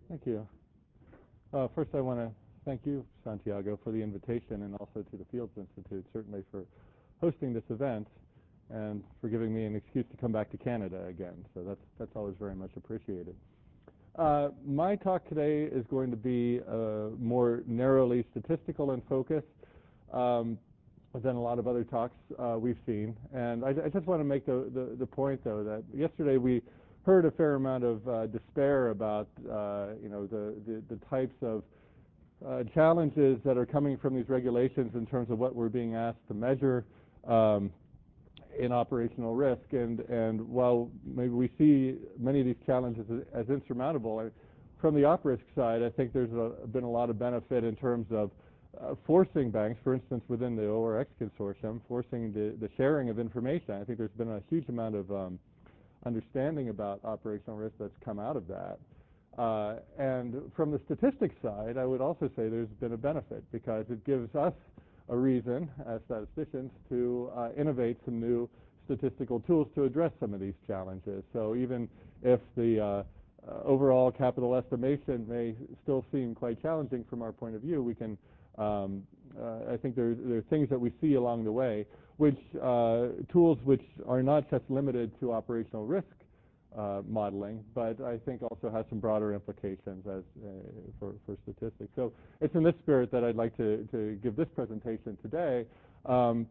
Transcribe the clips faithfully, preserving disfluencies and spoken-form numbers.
Thank you. Uh, first, I want to thank you, Santiago, for the invitation, and also to the Fields Institute, certainly for hosting this event and for giving me an excuse to come back to Canada again. So that's that's always very much appreciated. Uh, my talk today is going to be uh, more narrowly statistical in focus um, than a lot of other talks uh, we've seen. And I, I just want to make the, the, the point, though, that yesterday we heard a fair amount of uh, despair about uh, you know the, the, the types of uh, challenges that are coming from these regulations in terms of what we're being asked to measure um, in operational risk. And, and while maybe we see many of these challenges as, as insurmountable, I, from the op risk side, I think there's a, been a lot of benefit in terms of uh, forcing banks, for instance, within the O R X consortium, forcing the, the sharing of information. I think there's been a huge amount of um, understanding about operational risk that's come out of that. Uh, and from the statistics side, I would also say there's been a benefit because it gives us a reason as statisticians to uh, innovate some new statistical tools to address some of these challenges. So even if the uh, uh, overall capital estimation may still seem quite challenging from our point of view, we can, um, uh, I think there, there are things that we see along the way, which uh, tools which are not just limited to operational risk uh, modeling, but I think also has some broader implications as uh, for, for statistics. So it's in this spirit that I'd like to, to give this presentation today um,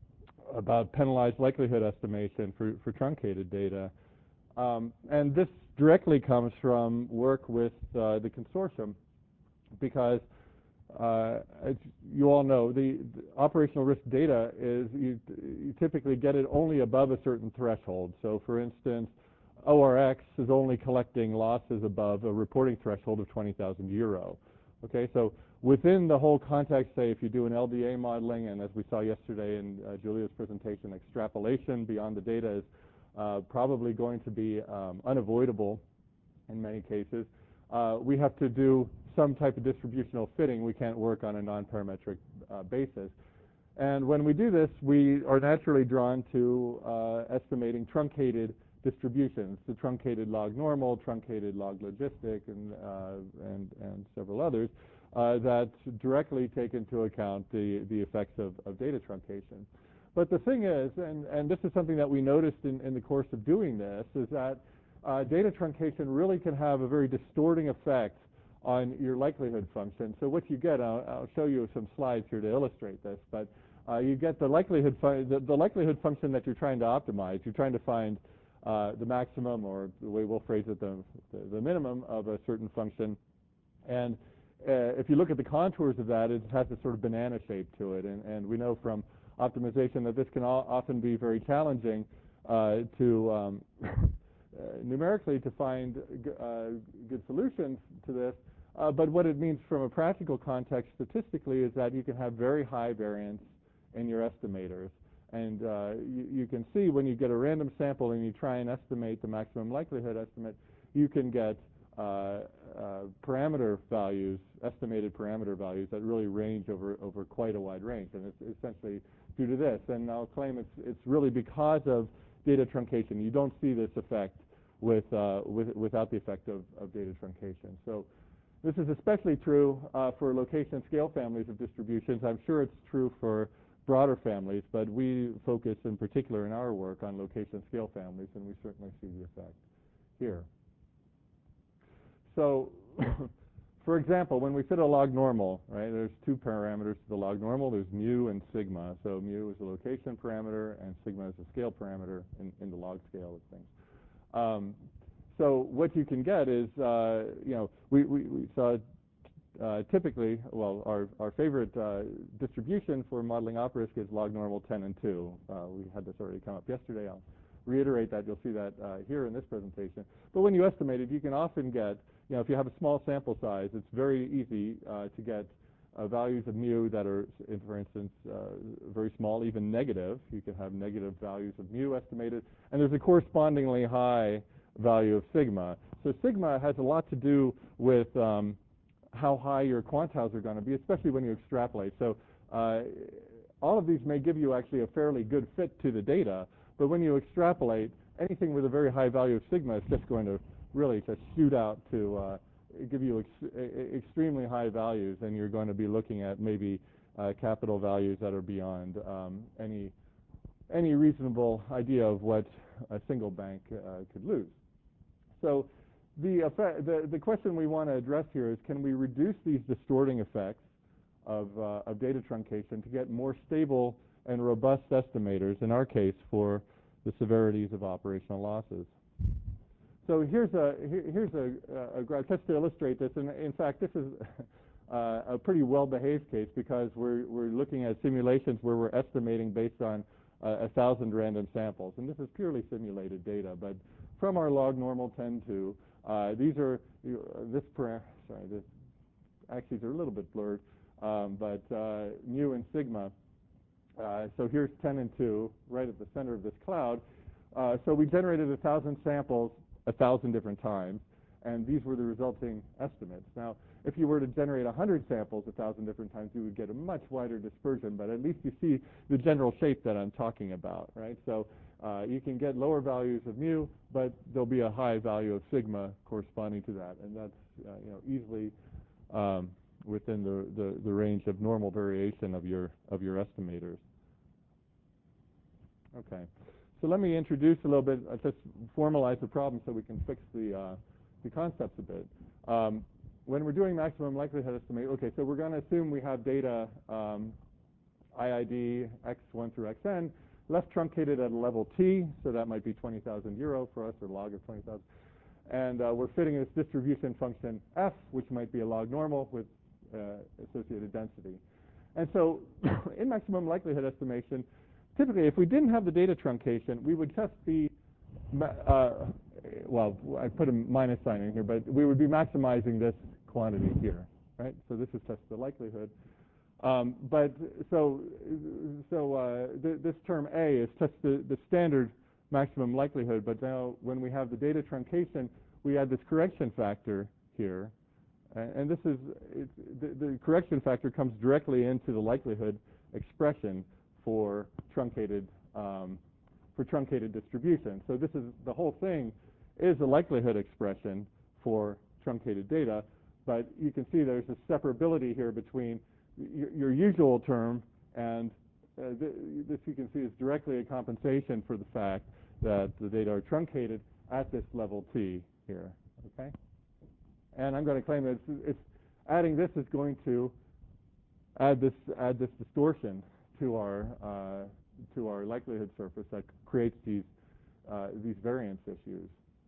about penalized likelihood estimation for, for truncated data. Um, and this directly comes from work with uh, the consortium because Uh, as you all know, the, the operational risk data is you, you typically get it only above a certain threshold. So, for instance, O R X is only collecting losses above a reporting threshold of twenty thousand euro. Okay, so within the whole context, say if you do an L D A modeling, and as we saw yesterday in uh, Julia's presentation, extrapolation beyond the data is uh, probably going to be um, unavoidable in many cases. Uh, we have to do some type of distributional fitting. We can't work on a non-parametric uh, basis. And when we do this, we are naturally drawn to uh, estimating truncated distributions, the truncated log normal, truncated log logistic, and, uh, and, and several others uh, that directly take into account the, the effects of, of data truncation. But the thing is, and, and this is something that we noticed in, in the course of doing this, is that uh, data truncation really can have a very distorting effect on your likelihood function. So what you get, I'll, I'll show you some slides here to illustrate this, but uh, you get the likelihood, the, the likelihood function that you're trying to optimize. You're trying to find uh, the maximum, or the way we'll phrase it, the, the, the minimum of a certain function. And uh, if you look at the contours of that, it has a sort of banana shape to it. And, and we know from optimization that this can often be very challenging uh, to um, Uh, numerically to find uh, good solutions to this, uh, but what it means from a practical context statistically is that you can have very high variance in your estimators. And uh, you, you can see when you get a random sample and you try and estimate the maximum likelihood estimate, you can get uh, uh, parameter values, estimated parameter values that really range over, over quite a wide range. And it's essentially due to this. And I'll claim it's, it's really because of data truncation. You don't see this effect with, uh, with, without the effect of, of data truncation. So this is especially true uh, for location scale families of distributions. I'm sure it's true for broader families, but we focus in particular in our work on location scale families, and we certainly see the effect here. So for example, when we fit a log normal, right, there's two parameters to the log normal. There's mu and sigma. So mu is a location parameter, and sigma is a scale parameter in, in the log scale of things. Um, so what you can get is, uh, you know, we, we, we saw uh, typically, well, our, our favorite uh, distribution for modeling op risk is log normal ten and two. Uh, we had this already come up yesterday. I'll reiterate that. You'll see that uh, here in this presentation. But when you estimate it, you can often get, you know, if you have a small sample size, it's very easy uh, to get uh, values of mu that are, for instance, uh, very small, even negative. You can have negative values of mu estimated, and there's a correspondingly high value of sigma. So sigma has a lot to do with um, how high your quantiles are going to be, especially when you extrapolate. So uh, all of these may give you actually a fairly good fit to the data, but when you extrapolate, anything with a very high value of sigma is just going to really just shoot out to uh, give you ex extremely high values, and you're going to be looking at maybe uh, capital values that are beyond um, any any reasonable idea of what a single bank uh, could lose. So the, effect, the the question we want to address here is, can we reduce these distorting effects of, uh, of data truncation to get more stable and robust estimators, in our case, for the severities of operational losses? So here's a here, here's a, a graph just to illustrate this, and in fact, this is uh, a pretty well-behaved case because we're we're looking at simulations where we're estimating based on uh, a thousand random samples, and this is purely simulated data. But from our log normal ten two, uh, these are this param sorry this axes are a little bit blurred, um, but uh, mu and sigma. Uh, so here's ten and two right at the center of this cloud. Uh, so we generated a thousand samples a thousand different times, and these were the resulting estimates. Now, if you were to generate a hundred samples a thousand different times, you would get a much wider dispersion, but at least you see the general shape that I'm talking about, right? So uh, you can get lower values of mu, but there'll be a high value of sigma corresponding to that, and that's uh, you know easily um, within the, the, the range of normal variation of your of your estimators. Okay. So let me introduce a little bit, uh, just formalize the problem so we can fix the, uh, the concepts a bit. Um, when we're doing maximum likelihood estimate, okay, so we're going to assume we have data um, I I D x one through xn, left truncated at a level t, so that might be twenty thousand euro for us, or log of twenty thousand. And uh, we're fitting this distribution function f, which might be a log normal with uh, associated density. And so in maximum likelihood estimation, typically, if we didn't have the data truncation, we would just be, uh, well, I put a minus sign in here, but we would be maximizing this quantity here, right? So this is just the likelihood. Um, but so, so uh, th this term A is just the, the standard maximum likelihood, but now when we have the data truncation, we add this correction factor here. And, and this is, it's, the, the correction factor comes directly into the likelihood expression for truncated um, for truncated distribution. So this is the whole thing is a likelihood expression for truncated data, but you can see there's a separability here between your, your usual term and uh, th this you can see is directly a compensation for the fact that the data are truncated at this level t here. Okay, and I'm going to claim that it's, it's adding this is going to add this add this distortion to our uh, to our likelihood surface that creates these uh, these variance issues.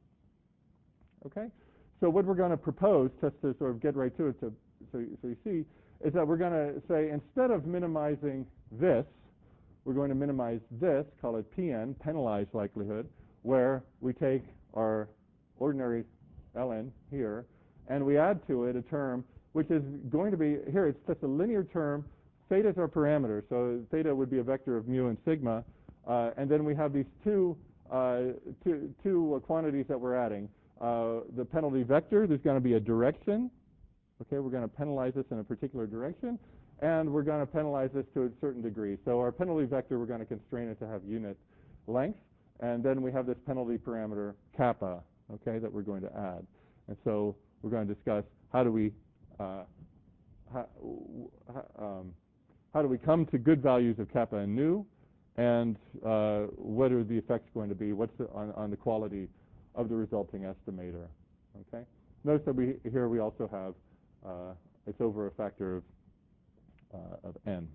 Okay, so what we're going to propose, just to sort of get right to it, to, so so you see, is that we're going to say instead of minimizing this, we're going to minimize this, call it P N, penalized likelihood, where we take our ordinary ln here and we add to it a term which is going to be here. It's just a linear term. Theta is our parameter, so theta would be a vector of mu and sigma, uh, and then we have these two, uh, two, two uh, quantities that we're adding. Uh, the penalty vector, there's going to be a direction. Okay, we're going to penalize this in a particular direction, and we're going to penalize this to a certain degree. So our penalty vector, we're going to constrain it to have unit length, and then we have this penalty parameter kappa, okay, that we're going to add. And so we're going to discuss how do we uh, how, um, How do we come to good values of kappa and nu, and uh, what are the effects going to be? What's the, on, on the quality of the resulting estimator? Okay. Notice that we here we also have uh, it's over a factor of uh, of n.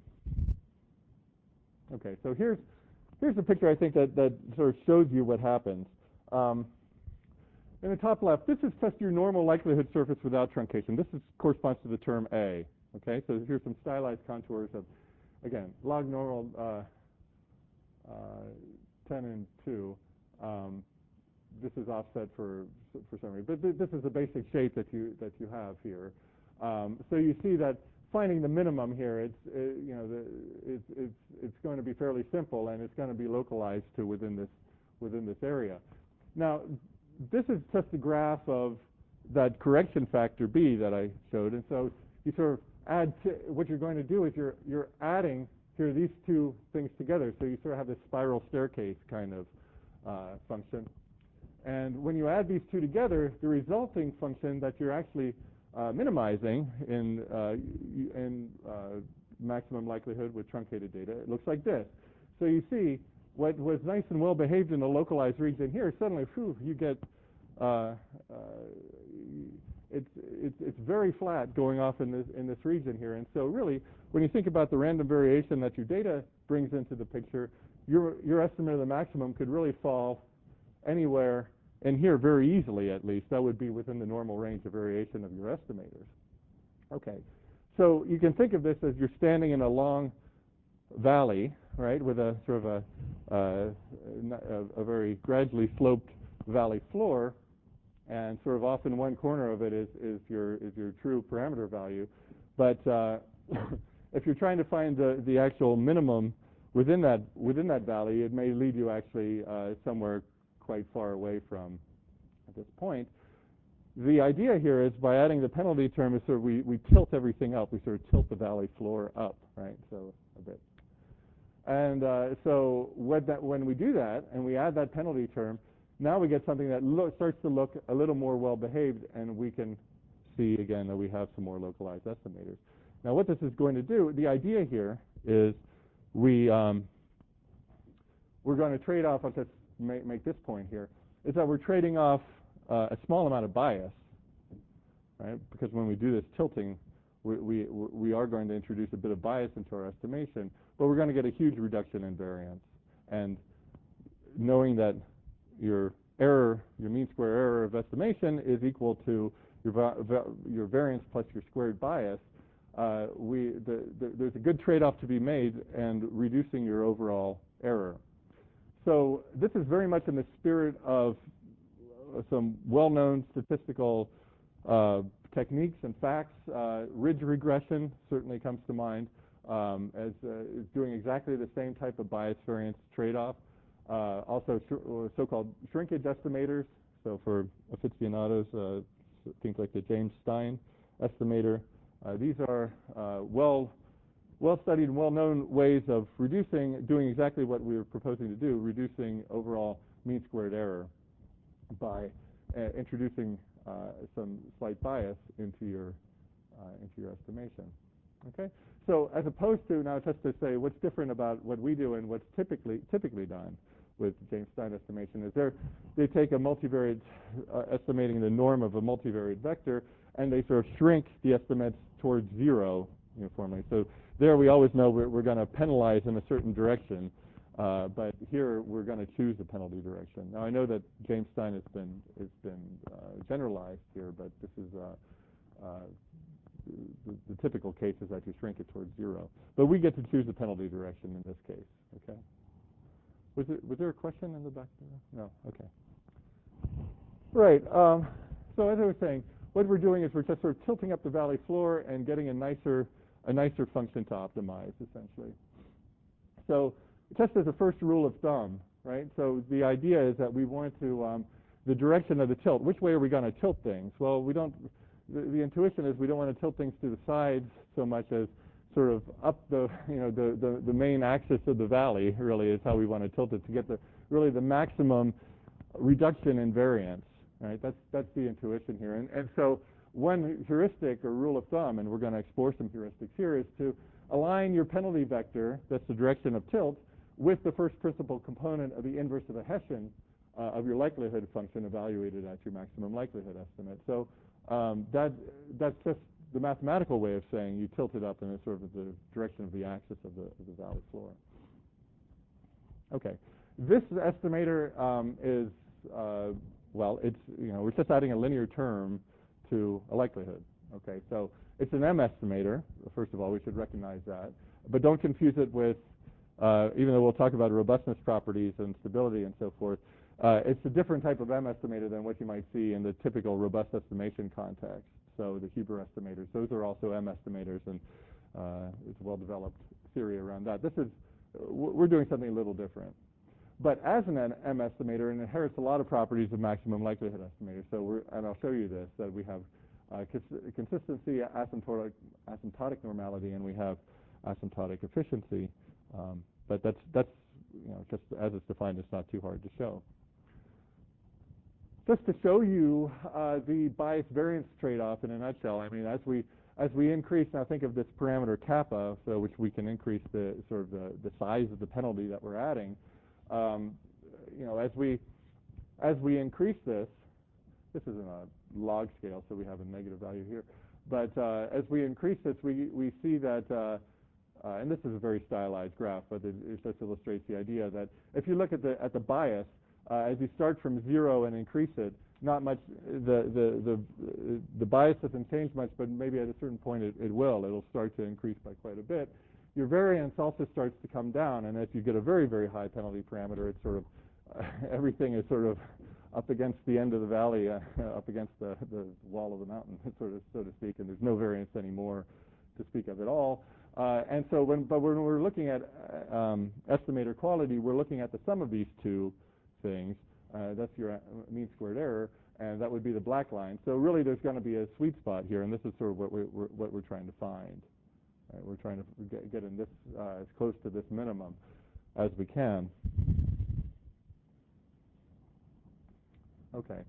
Okay. So here's here's a picture I think that that sort of shows you what happens. Um, in the top left, this is just your normal likelihood surface without truncation. This is, corresponds to the term A. Okay, so here's some stylized contours of, again, log normal uh, uh, ten and two. Um, this is offset for for some reason, but th this is the basic shape that you that you have here. Um, so you see that finding the minimum here, it's uh, you know the, it's it's it's going to be fairly simple, and it's going to be localized to within this within this area. Now, this is just a graph of that correction factor B that I showed, and so you sort of add to, what you're going to do is you're you're adding here these two things together, so you sort of have this spiral staircase kind of uh, function. And when you add these two together, the resulting function that you're actually uh, minimizing in, uh, in uh, maximum likelihood with truncated data, it looks like this. So you see, what was nice and well behaved in the localized region here, suddenly, whew, you get, uh, uh, it's, it's, it's very flat going off in this, in this region here. And so really, when you think about the random variation that your data brings into the picture, your, your estimate of the maximum could really fall anywhere in here very easily, at least. That would be within the normal range of variation of your estimators. Okay, so you can think of this as you're standing in a long valley, right, with a sort of a, uh, a, a very gradually sloped valley floor, and sort of off in one corner of it is, is your is your true parameter value. But uh, if you're trying to find the, the actual minimum within that within that valley, it may lead you actually uh, somewhere quite far away from at this point. The idea here is by adding the penalty term is sort of we, we tilt everything up. We sort of tilt the valley floor up, right? So a bit. And uh, so when, that, when we do that and we add that penalty term, now we get something that lo starts to look a little more well behaved, and we can see again that we have some more localized estimators. Now what this is going to do, the idea here is we, um, we're going to trade off, I'll just make, make this point here, is that we're trading off uh, a small amount of bias, right? Because when we do this tilting, we, we, we are going to introduce a bit of bias into our estimation, but we're going to get a huge reduction in variance. And knowing that your error, your mean square error of estimation is equal to your, your variance plus your squared bias, uh, we, the, the, there's a good trade-off to be made and reducing your overall error. So this is very much in the spirit of some well-known statistical uh, techniques and facts. Uh, ridge regression certainly comes to mind um, as uh, is doing exactly the same type of bias variance trade-off. Uh, also sh so-called shrinkage estimators. So for aficionados, uh, things like the James Stein estimator. Uh, these are uh, well well-studied and well-known ways of reducing, doing exactly what we were proposing to do, reducing overall mean squared error by uh, introducing uh, some slight bias into your uh, into your estimation. Okay, so as opposed to now, just to say what's different about what we do and what's typically typically done with James Stein estimation is they they take a multivariate uh, estimating the norm of a multivariate vector, and they sort of shrink the estimates towards zero uniformly. So there we always know we're, we're going to penalize in a certain direction. Uh, but here we're going to choose a penalty direction. Now I know that James Stein has been has been uh, generalized here, but this is uh, uh, the, the typical case is that you shrink it towards zero. But we get to choose the penalty direction in this case. Okay. Was it was there a question in the back there? No. Okay. Right. Um, so as I was saying, what we're doing is we're just sort of tilting up the valley floor and getting a nicer a nicer function to optimize essentially. So just as a first rule of thumb, right? So the idea is that we want to, um, the direction of the tilt, which way are we going to tilt things? Well, we don't, the, the intuition is we don't want to tilt things to the sides so much as sort of up the, you know, the, the, the main axis of the valley really is how we want to tilt it to get the, really the maximum reduction in variance, right? That's, that's the intuition here. And, and so one heuristic or rule of thumb, and we're going to explore some heuristics here, is to align your penalty vector, that's the direction of tilt, with the first principal component of the inverse of a Hessian uh, of your likelihood function evaluated at your maximum likelihood estimate. So um, that that's just the mathematical way of saying you tilt it up in a sort of the direction of the axis of the, of the valley floor. Okay, this estimator um, is uh, well, it's you know we're just adding a linear term to a likelihood. Okay, so it's an M estimator. First of all, we should recognize that, but don't confuse it with Uh, even though we'll talk about robustness properties and stability and so forth, uh, it's a different type of M estimator than what you might see in the typical robust estimation context. So the Huber estimators, those are also M estimators, and uh, it's a well-developed theory around that. This is, we're doing something a little different. But as an M estimator, it inherits a lot of properties of maximum likelihood estimator. So we're, and I'll show you this, that we have uh, cons consistency, asymptotic, asymptotic normality, and we have asymptotic efficiency. Um, but that's, that's, you know, just as it's defined, it's not too hard to show. just to show you uh, the bias variance trade-off in a nutshell. I mean, as we as we increase, now think of this parameter kappa, so which we can increase the sort of the, the size of the penalty that we're adding. Um, you know, as we as we increase this, this isn't a log scale, so we have a negative value here. But uh, as we increase this, we we see that, uh, uh, and this is a very stylized graph, but it, it just illustrates the idea that if you look at the at the bias, uh, as you start from zero and increase it, not much. The the the the bias doesn't change much, but maybe at a certain point it, it will. It'll start to increase by quite a bit. Your variance also starts to come down, and as you get a very very high penalty parameter, it's sort of uh, everything is sort of up against the end of the valley, uh, up against the, the wall of the mountain, sort of, so to speak, and there's no variance anymore to speak of at all. Uh, and so, when, but when we're looking at uh, um, estimator quality, we're looking at the sum of these two things. Uh, that's your mean squared error, and that would be the black line. So really, there's going to be a sweet spot here, and this is sort of what we're, we're what we're trying to find. Right? We're trying to get, get in this uh, as close to this minimum as we can. Okay.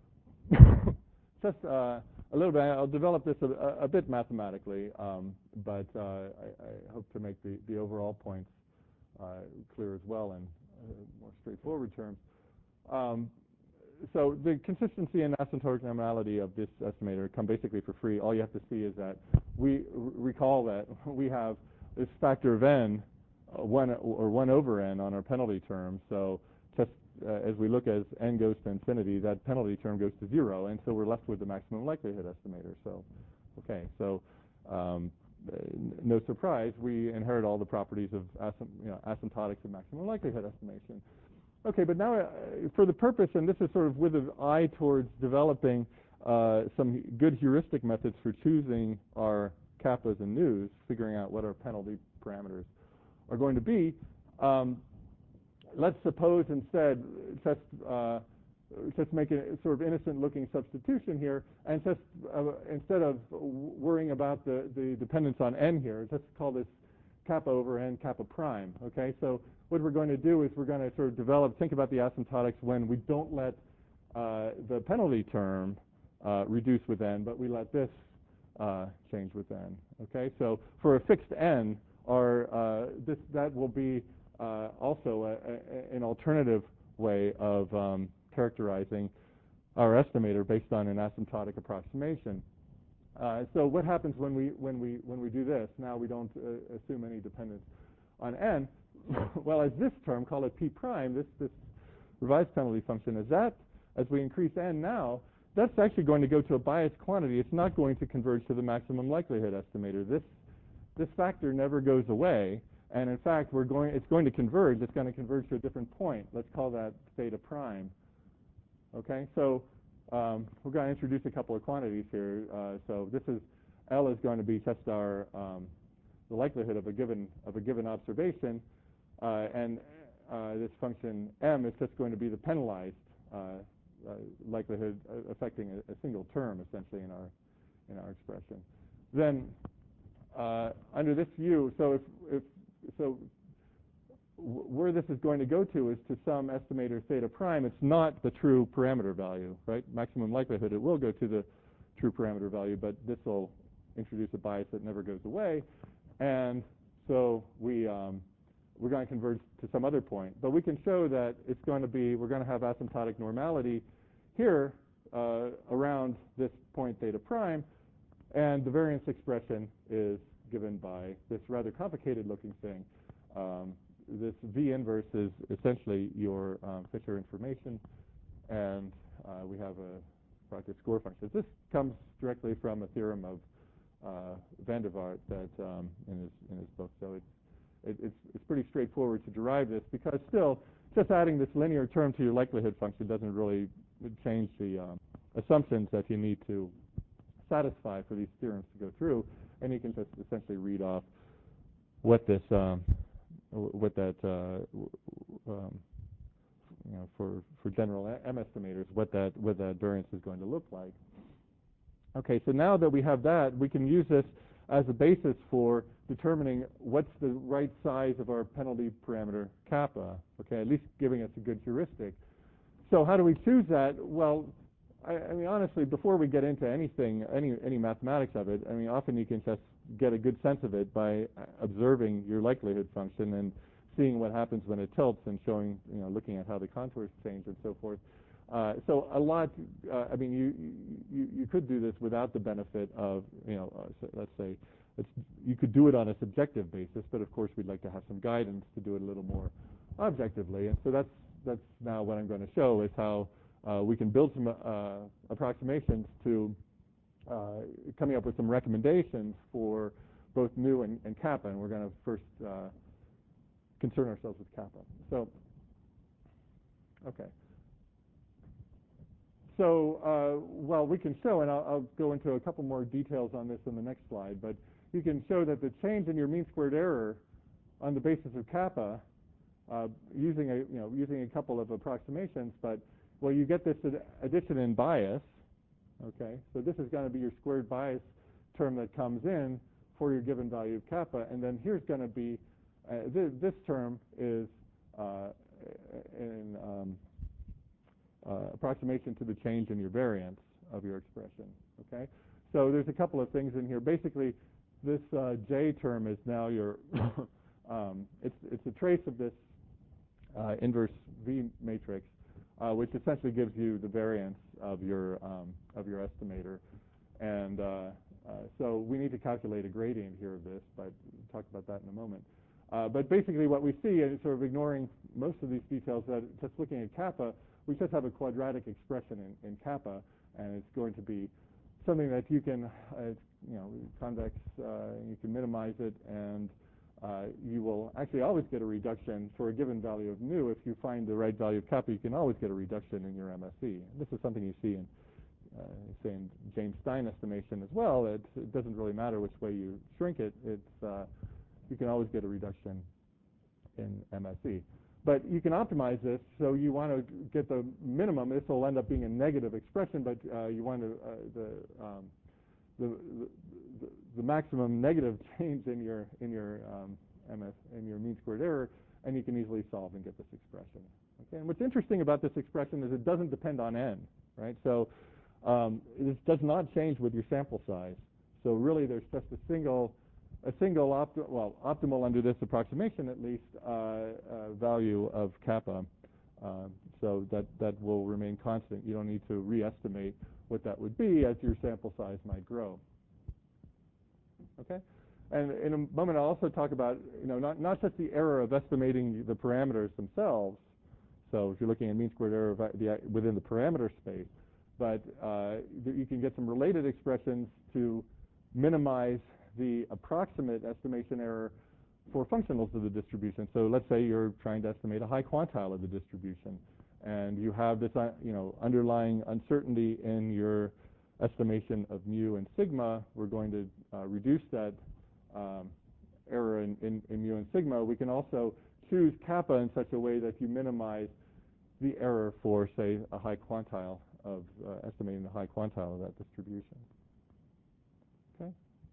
Just uh, a little bit. I'll develop this a, a bit mathematically, um, but uh, I, I hope to make the, the overall points uh, clear as well in uh, more straightforward terms. Um, so the consistency and asymptotic normality of this estimator come basically for free. All you have to see is that we recall that we have this factor of n, uh, one or one over n on our penalty term. So just Uh, as we look as n goes to infinity, that penalty term goes to zero, and so we're left with the maximum likelihood estimator. So, okay, so um, uh, no surprise, we inherit all the properties of asym you know, asymptotics and maximum likelihood estimation. Okay, but now uh, for the purpose, and this is sort of with an eye towards developing uh, some good heuristic methods for choosing our kappas and nus, figuring out what our penalty parameters are going to be. Um, Let's suppose instead, just uh, just make a sort of innocent-looking substitution here, and just uh, instead of worrying about the, the dependence on n here, just call this kappa over n kappa prime. Okay, so what we're going to do is we're going to sort of develop, think about the asymptotics when we don't let uh, the penalty term uh, reduce with n, but we let this uh, change with n. Okay, so for a fixed n, our uh, this that will be Uh, also a, a, an alternative way of um, characterizing our estimator based on an asymptotic approximation. Uh, so what happens when we when we when we do this? Now we don't uh, assume any dependence on n. Well, as this term, call it p prime, this this revised penalty function, is that as we increase n now, that's actually going to go to a biased quantity. It's not going to converge to the maximum likelihood estimator. This this factor never goes away. And in fact, we're going, it's going to converge. It's going to converge to a different point. Let's call that theta prime. Okay, so um, we're going to introduce a couple of quantities here. Uh, so this is, L is going to be just our, um, the likelihood of a given, of a given observation. Uh, and uh, this function M is just going to be the penalized uh, uh, likelihood affecting a, a single term, essentially, in our, in our expression. Then uh, under this view, so if, if So w where this is going to go to is to some estimator theta prime. It's not the true parameter value, right? Maximum likelihood it will go to the true parameter value, but this will introduce a bias that never goes away. And so we, um, we're going to converge to some other point. But we can show that it's going to be, we're going to have asymptotic normality here uh, around this point theta prime, and the variance expression is given by this rather complicated looking thing. Um, this V inverse is essentially your um, Fisher information, and uh, we have a project score function. This comes directly from a theorem of uh, Van der Waart that um, in his in his book. So it's it, it's it's pretty straightforward to derive this, because still just adding this linear term to your likelihood function doesn't really change the um, assumptions that you need to satisfy for these theorems to go through. And you can just essentially read off what this, um, what that, uh, um, you know, for for general M estimators, what that what that variance is going to look like. Okay, so now that we have that, we can use this as a basis for determining what's the right size of our penalty parameter kappa. Okay, at least giving us a good heuristic so how do we choose that? Well, I, I mean, honestly, before we get into anything, any any mathematics of it, I mean, often you can just get a good sense of it by observing your likelihood function and seeing what happens when it tilts and showing, you know, looking at how the contours change and so forth. Uh, so a lot, uh, I mean, you, you you could do this without the benefit of, you know, uh, so let's say, it's, you could do it on a subjective basis, but of course we'd like to have some guidance to do it a little more objectively. And so that's that's now what I'm going to show is how uh, we can build some uh, approximations to uh, coming up with some recommendations for both nu and, and kappa. And we're going to first uh, concern ourselves with kappa. So, okay. So, uh, well, we can show, and I'll, I'll go into a couple more details on this in the next slide, but you can show that the change in your mean squared error on the basis of kappa, uh, using a, you know, using a couple of approximations, but, well, you get this addition in bias, okay? So this is going to be your squared bias term that comes in for your given value of kappa, and then here's going to be, uh, th this term is uh, in, um, Uh, approximation to the change in your variance of your expression, okay? So there's a couple of things in here. Basically, this uh, J term is now your, um, it's, it's a trace of this uh, inverse V matrix, uh, which essentially gives you the variance of your, um, of your estimator. And uh, uh, so we need to calculate a gradient here of this, but we'll talk about that in a moment. Uh, but basically what we see, and sort of ignoring most of these details, that just looking at kappa, we just have a quadratic expression in, in kappa, and it's going to be something that you can, uh, you know, convex, uh, you can minimize it, and uh, you will actually always get a reduction for a given value of nu. If you find the right value of kappa, you can always get a reduction in your M S E. This is something you see in, uh, say, in James Stein estimation as well. It, it doesn't really matter which way you shrink it. It's, uh, you can always get a reduction in M S E. But you can optimize this, so you want to get the minimum. This will end up being a negative expression, but uh, you want to, uh, the, um, the, the the maximum negative change in your in your um, M S in your mean squared error, and you can easily solve and get this expression. Okay. And what's interesting about this expression is it doesn't depend on n, right? So um, this does not change with your sample size. So really, there's just a single. A single, opt well, optimal under this approximation at least, uh, uh, value of kappa. Uh, so that, that will remain constant. You don't need to re-estimate what that would be as your sample size might grow. Okay? And in a moment, I'll also talk about, you know, not, not just the error of estimating the parameters themselves. So if you're looking at mean squared error of the, within the parameter space, but uh, you can get some related expressions to minimize the approximate estimation error for functionals of the distribution. So let's say you're trying to estimate a high quantile of the distribution, and you have this, uh, you know, underlying uncertainty in your estimation of mu and sigma. We're going to uh, reduce that um, error in, in, in mu and sigma. We can also choose kappa in such a way that you minimize the error for, say, a high quantile of uh, estimating the high quantile of that distribution. Okay.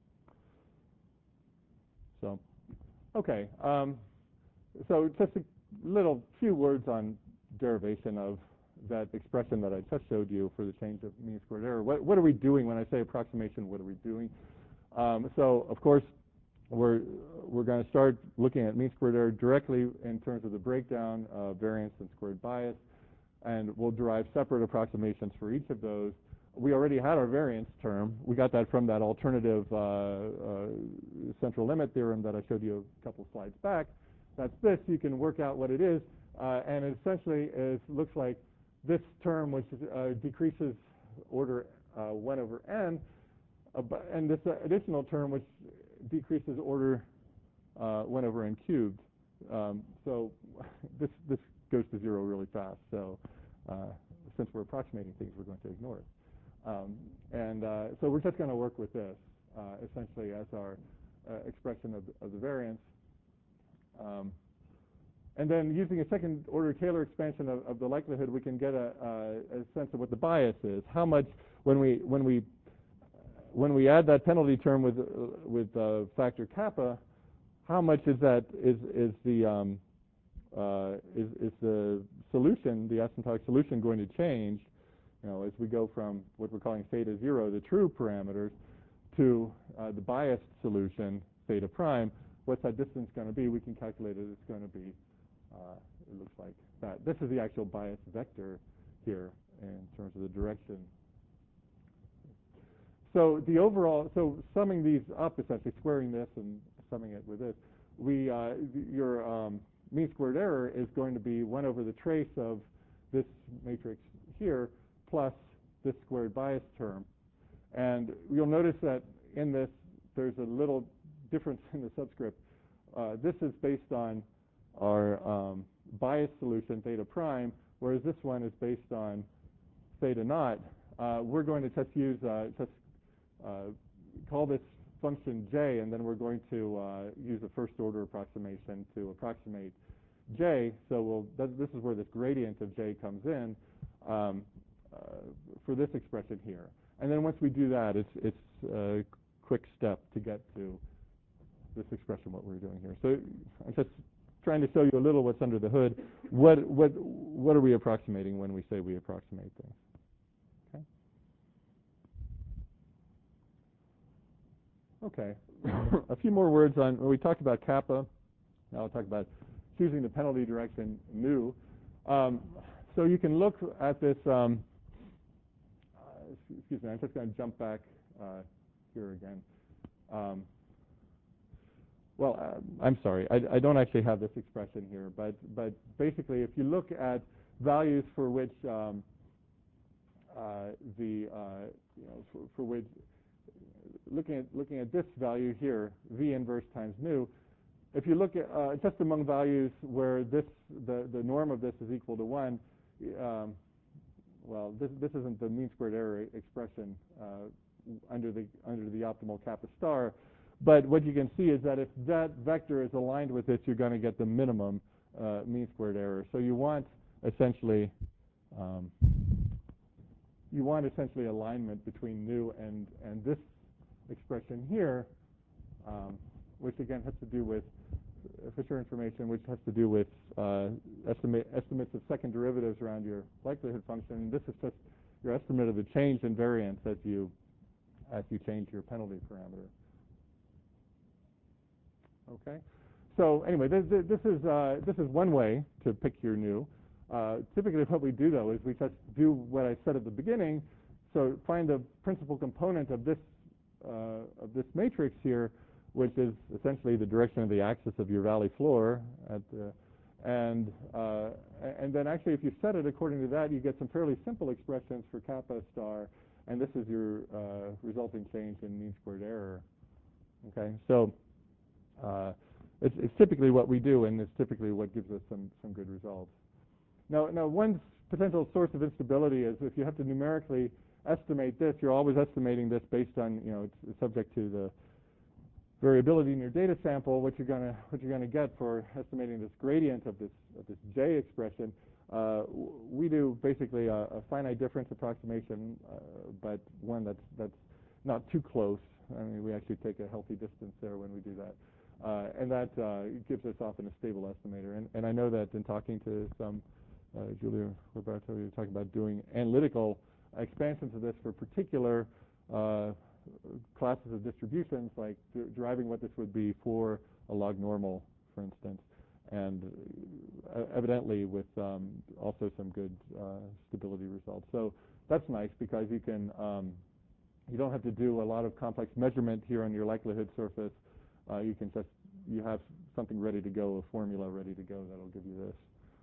So, okay. Um, so just a little few words on derivation of that expression that I just showed you for the change of mean squared error. What, what are we doing when I say approximation? What are we doing? Um, so, of course, we're we're going to start looking at mean squared error directly in terms of the breakdown of variance and squared bias, and we'll derive separate approximations for each of those. We already had our variance term. We got that from that alternative uh, uh, central limit theorem that I showed you a couple slides back. That's this. You can work out what it is, uh, and it essentially is, looks like this term, which uh, decreases order uh, one over n, uh, and this uh, additional term, which decreases order uh, one over n cubed. Um, so this this goes to zero really fast. So uh, since we're approximating things, we're going to ignore it. Um, and uh, so we're just going to work with this uh, essentially as our uh, expression of, of the variance. Um, and then using a second order Taylor expansion of, of the likelihood, we can get a, a, a sense of what the bias is. How much, when we when we when we add that penalty term with uh, with uh, factor kappa, how much is that is is the um, uh, is, is the solution, the asymptotic solution, going to change, you know, as we go from what we're calling theta zero, the true parameters, to uh, the biased solution, theta prime? What's that distance going to be? We can calculate it. It's going to be, uh, it looks like that. This is the actual bias vector here in terms of the direction. So the overall, so summing these up, essentially squaring this and summing it with this, we uh, your um, mean squared error is going to be one over the trace of this matrix here plus this squared bias term. And you'll notice that in this, there's a little difference in the subscript. Uh, this is based on our um, bias solution, theta prime, whereas this one is based on theta naught. Uh, we're going to just use, uh, just uh, call this function j, and then we're going to uh, use a first order approximation to approximate j. So we'll, th this is where this gradient of j comes in um, uh, for this expression here. And then once we do that, it's, it's a quick step to get to this expression, what we're doing here. So I'm just trying to show you a little what's under the hood. What, what, what are we approximating when we say we approximate things? Okay. A few more words on, well, we talked about kappa. Now I'll talk about choosing the penalty direction nu. Um, so you can look at this, um, uh, excuse me, I'm just going to jump back uh, here again. Um, well, uh, I'm sorry, I, I don't actually have this expression here, but, but basically if you look at values for which um, uh, the, uh, you know, for, for which, looking at looking at this value here, v inverse times nu, if you look at uh, just among values where this the the norm of this is equal to one, um, well, this this isn't the mean squared error expression uh, under the under the optimal kappa star, but what you can see is that if that vector is aligned with this, you're going to get the minimum uh, mean squared error. So you want essentially um, you want essentially alignment between nu and and this expression here, um, which again has to do with Fisher information, which has to do with uh, estimate, estimates of second derivatives around your likelihood function. And this is just your estimate of the change in variance as you as you change your penalty parameter. Okay. So anyway, this, this is uh, this is one way to pick your nu. Uh, typically, what we do though is we just do what I said at the beginning. So find the principal component of this. Uh, of this matrix here, which is essentially the direction of the axis of your valley floor, at the, and uh, and then actually if you set it according to that, you get some fairly simple expressions for kappa star, and this is your uh, resulting change in mean squared error. Okay, so uh, it's, it's typically what we do, and it's typically what gives us some some good results. Now, now one potential source of instability is if you have to numerically estimate this, you're always estimating this based on, you know, it's, it's subject to the variability in your data sample. What you're gonna what you're gonna get for estimating this gradient of this of this j expression. Uh, we do basically a, a finite difference approximation, uh, but one that's that's not too close. I mean, we actually take a healthy distance there when we do that, uh, and that uh, gives us often a stable estimator. And, and I know that in talking to some uh, Julia Roberto, we were talking about doing analytical expansions of this for particular uh, classes of distributions, like deriving what this would be for a log normal, for instance, and uh, evidently with um, also some good uh, stability results. So that's nice because you can um, you don't have to do a lot of complex measurement here on your likelihood surface. Uh, you can just you have something ready to go, a formula ready to go that'll give you this.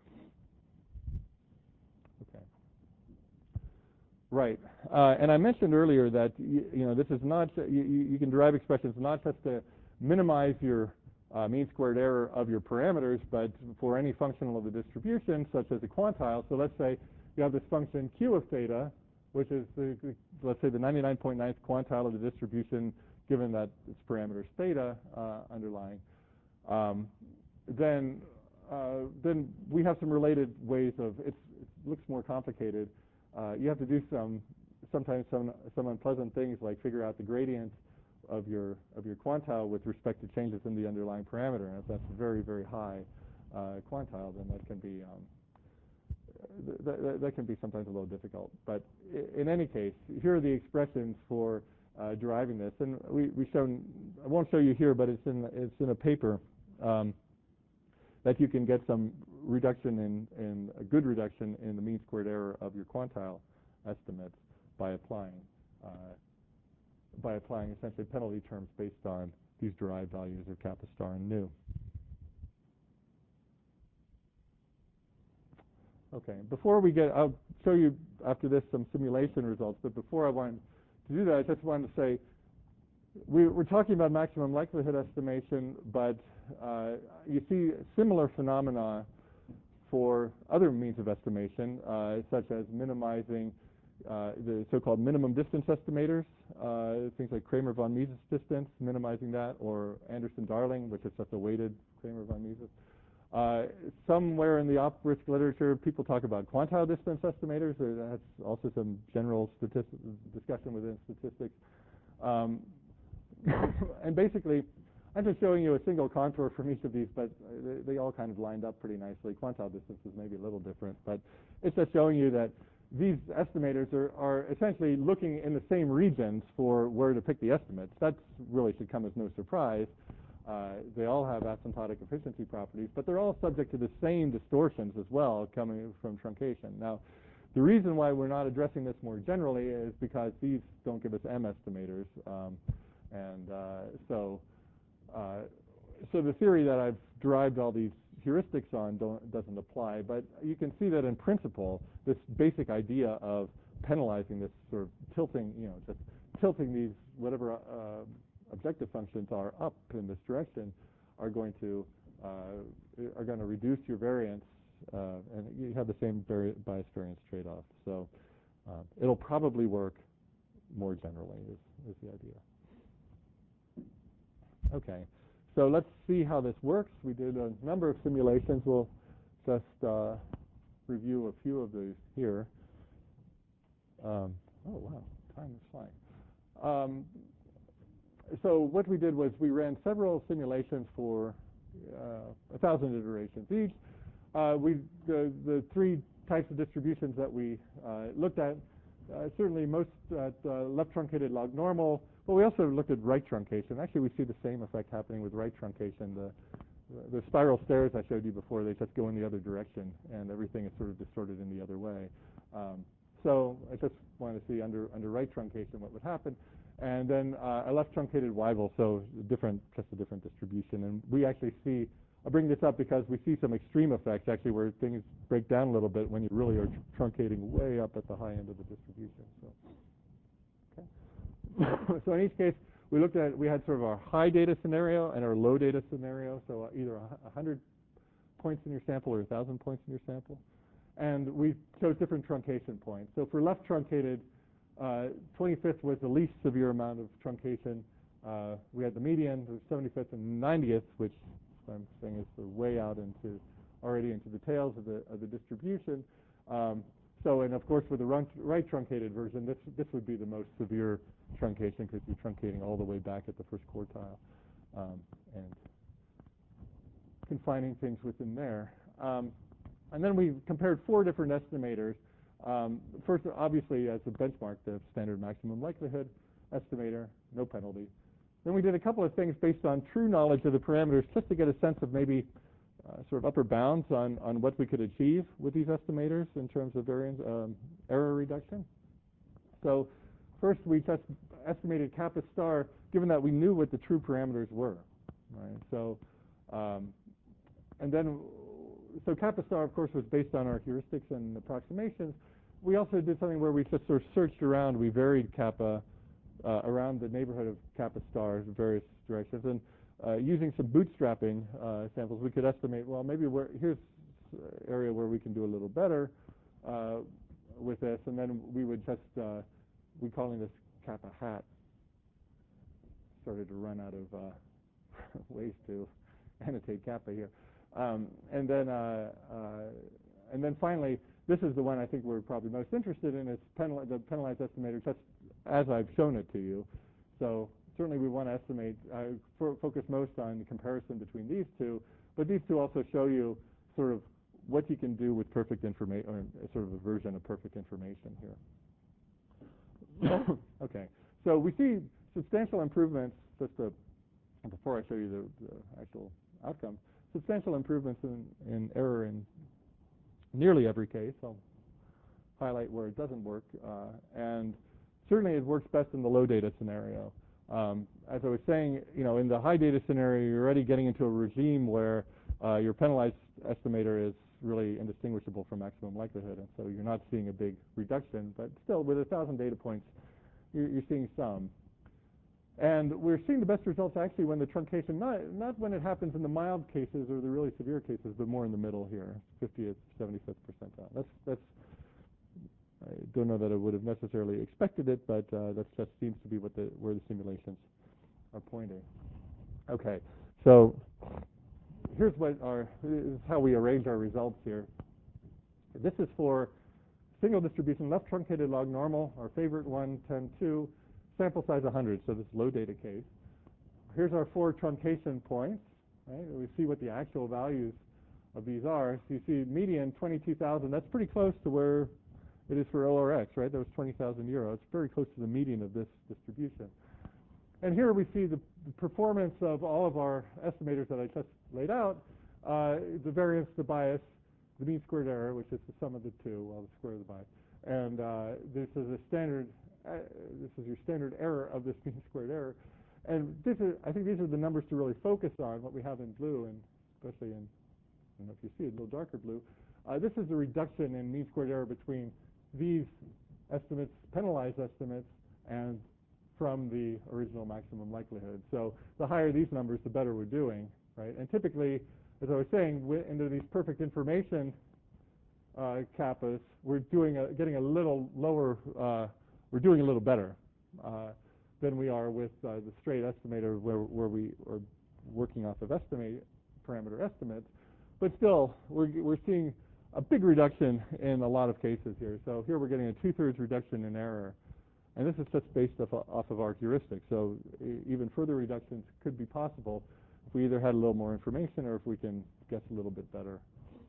Okay. Right, uh, and I mentioned earlier that you, you know this is not you, you can derive expressions not just to minimize your uh, mean squared error of your parameters, but for any functional of the distribution, such as a quantile. So let's say you have this function q of theta, which is the, let's say the ninety-nine point ninth quantile of the distribution, given that its parameters theta uh, underlying. Um, then uh, then we have some related ways of it's, it looks more complicated. Uh, you have to do some, sometimes some some unpleasant things like figure out the gradient of your of your quantile with respect to changes in the underlying parameter, and if that's very very high, uh, quantile, then that can be um, th th that can be sometimes a little difficult. But in any case, here are the expressions for uh, deriving this, and we we shown. I won't show you here, but it's in it's in a paper um, that you can get some reduction in in a good reduction in the mean squared error of your quantile estimates by applying uh, by applying essentially penalty terms based on these derived values of kappa star and nu. Okay, before we get, I'll show you after this some simulation results, but before I want to do that, I just wanted to say, we, we're talking about maximum likelihood estimation, but uh, you see similar phenomena for other means of estimation, uh, such as minimizing uh, the so-called minimum distance estimators, uh, things like Kramer von Mises distance, minimizing that, or Anderson-Darling, which is just a weighted Kramer von Mises. Uh, somewhere in the op-risk literature, people talk about quantile distance estimators. That's also some general statistic discussion within statistics. Um, and basically, I'm just showing you a single contour from each of these, but they, they all kind of lined up pretty nicely. Quantile distance is maybe a little different, but it's just showing you that these estimators are, are essentially looking in the same regions for where to pick the estimates. That really should come as no surprise. Uh, they all have asymptotic efficiency properties, but they're all subject to the same distortions as well coming from truncation. Now, the reason why we're not addressing this more generally is because these don't give us M estimators. Um, and uh, so uh, so the theory that I've derived all these heuristics on don't, doesn't apply, but you can see that in principle, this basic idea of penalizing this sort of tilting, you know, just tilting these whatever uh, objective functions are up in this direction are going to uh, are going to reduce your variance, uh, and you have the same vari bias variance trade-off. So uh, it'll probably work more generally is, is the idea. Okay, so let's see how this works. We did a number of simulations. We'll just uh, review a few of these here. Um, oh wow, time is flying. Um, So what we did was we ran several simulations for uh, a thousand iterations each. Uh, we the the three types of distributions that we uh, looked at, uh, certainly most at uh, left truncated log normal, but we also looked at right truncation. Actually, we see the same effect happening with right truncation. The the spiral stairs I showed you before, they just go in the other direction, and everything is sort of distorted in the other way. Um, so I just wanted to see under under right truncation what would happen. And then uh, a left truncated Weibull, so different, just a different distribution. And we actually see, I bring this up because we see some extreme effects actually where things break down a little bit when you really are tr truncating way up at the high end of the distribution. So, okay. So in each case, we looked at, we had sort of our high data scenario and our low data scenario. So either a hundred points in your sample or a thousand points in your sample. And we chose different truncation points. So for left truncated, Uh, twenty-fifth was the least severe amount of truncation. Uh, we had the median, the seventy-fifth and ninetieth, which I'm saying is the way out into already into the tails of the of the distribution. Um, so, and of course, with the run, right truncated version, this this would be the most severe truncation because you're truncating all the way back at the first quartile um, and confining things within there. Um, and then we compared four different estimators. Um, first, obviously, as a benchmark, the standard maximum likelihood estimator, no penalty. Then we did a couple of things based on true knowledge of the parameters just to get a sense of maybe uh, sort of upper bounds on, on what we could achieve with these estimators in terms of variance, um, error reduction. So first, we just estimated kappa star, given that we knew what the true parameters were. Right? So, um, and then, so kappa star, of course, was based on our heuristics and approximations. We also did something where we just sort of searched around. We varied kappa uh, around the neighborhood of kappa stars in various directions. And uh, using some bootstrapping uh, samples, we could estimate, well, maybe where, here's an area where we can do a little better uh, with this. And then we would just, uh, we're calling this kappa hat. Started to run out of uh, ways to annotate kappa here. Um, and then, uh, uh, and then finally, this is the one I think we're probably most interested in. It's penal the penalized estimator, just as I've shown it to you. So certainly, we want to estimate, uh, focus most on the comparison between these two. But these two also show you sort of what you can do with perfect information, or sort of a version of perfect information here. Okay, so we see substantial improvements, just to, before I show you the, the actual outcome, substantial improvements in, in error in nearly every case. I'll highlight where it doesn't work. Uh, and certainly it works best in the low data scenario. Um, as I was saying, you know, in the high data scenario, you're already getting into a regime where uh, your penalized estimator is really indistinguishable from maximum likelihood, and so you're not seeing a big reduction. But still, with a thousand data points, you're, you're seeing some. And we're seeing the best results actually when the truncation, not, not when it happens in the mild cases or the really severe cases, but more in the middle here, fiftieth, seventy-fifth percentile. That's, that's, I don't know that I would have necessarily expected it, but uh, that just seems to be what the, where the simulations are pointing. Okay, so here's what our, this is how we arrange our results here. This is for single distribution, left truncated log normal, our favorite one, ten, two. Sample size one hundred, so this low data case. Here's our four truncation points. Right? We see what the actual values of these are. So you see median twenty-two thousand. That's pretty close to where it is for O R X, right? That was twenty thousand euro. It's very close to the median of this distribution. And here we see the, the performance of all of our estimators that I just laid out. Uh, the variance, the bias, the mean squared error, which is the sum of the two, well, the square of the bias. And uh, this is a standard. Uh, this is your standard error of this mean squared error. And this is, I think these are the numbers to really focus on, what we have in blue, and especially in, I don't know if you see it, a little darker blue. Uh, this is the reduction in mean squared error between these estimates, penalized estimates, and from the original maximum likelihood. So the higher these numbers, the better we're doing, right? And typically, as I was saying, into these perfect information uh, kappas, we're doing a, getting a little lower. Uh, We're doing a little better uh, than we are with uh, the straight estimator, where, where we are working off of estimate parameter estimates. But still, we're, we're seeing a big reduction in a lot of cases here. So here we're getting a two-thirds reduction in error. And this is just based off, off of our heuristic. So e even further reductions could be possible if we either had a little more information or if we can guess a little bit better.